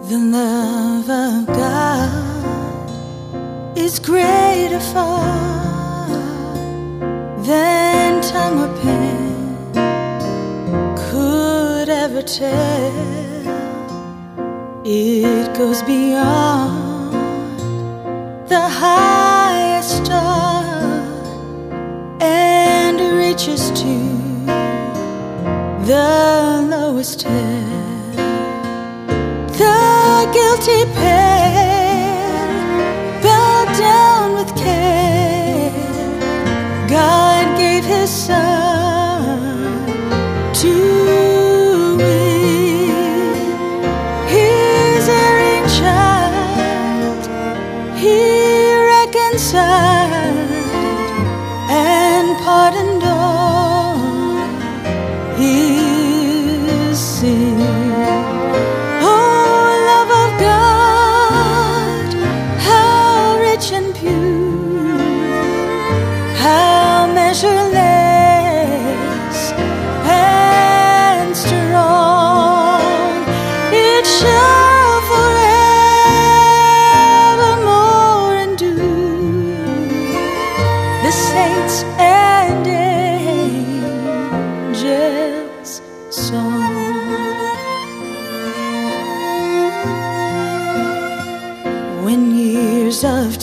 The love of God is greater far than tongue or pen could ever tell. It goes beyond the highest star and reaches to the lowest hell. The guilty pair bowed down with care. God gave His Son to win His erring child. He reconciled and pardoned all His sin. Measureless and strong, it shall forevermore endure. The saints and angels' song. When years of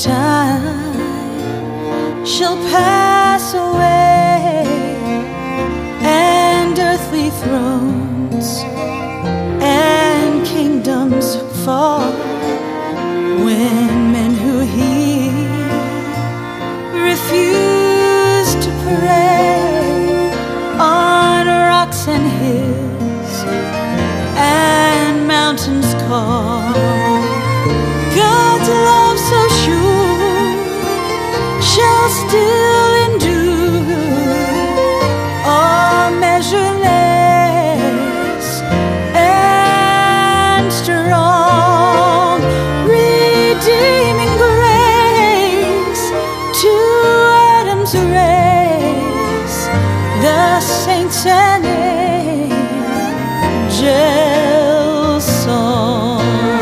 time shall pass away and earthly thrones and kingdoms fall, when men who hear refuse to pray on rocks and hills and mountains call, God's love so sure shall still endure, all measureless and strong, redeeming grace to Adam's race, the saints and angels' song.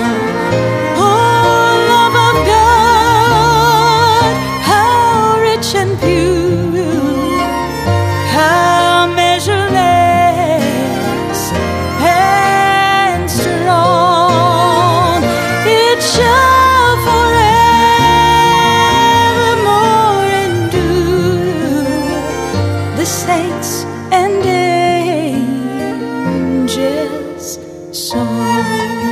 Saints and angels' song.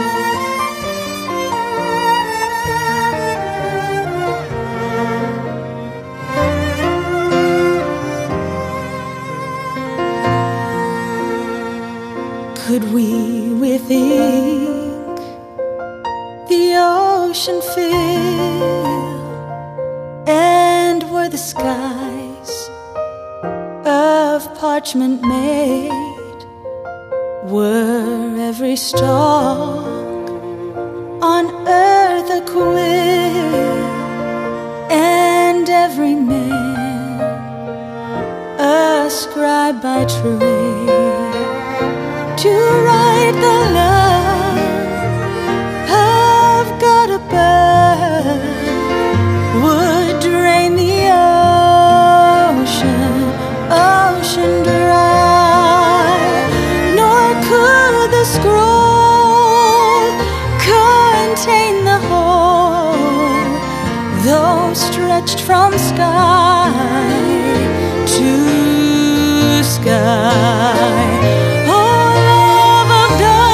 Could we with ink the ocean fill, and were the skies of parchment made, were every stalk on earth a quill, and every man a scribe by trade, to write the love of God above, would drain the ocean dry, nor could the scroll contain the whole, though stretched from sky to sky. Oh, love of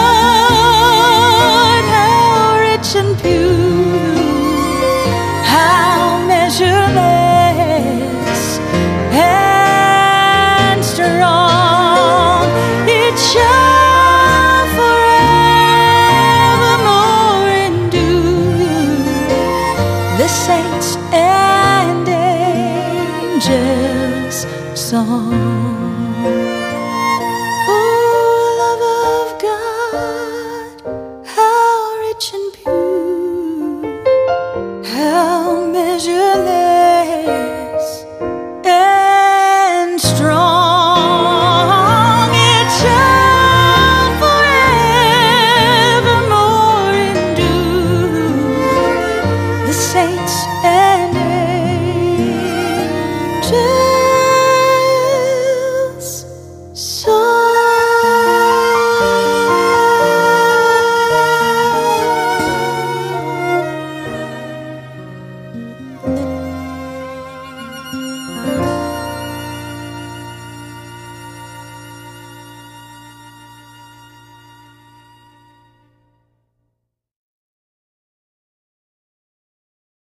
God, how rich and pure, how measureless and strong, it shall forevermore endure. The saints and angels' song. to